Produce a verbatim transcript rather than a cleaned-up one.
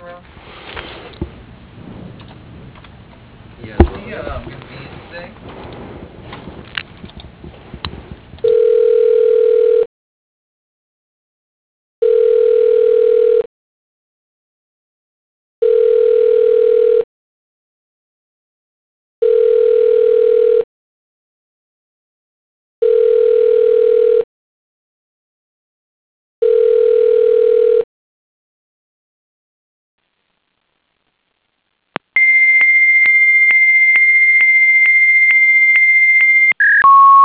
around? Yeah, Is well, he yeah. um, gonna be in today?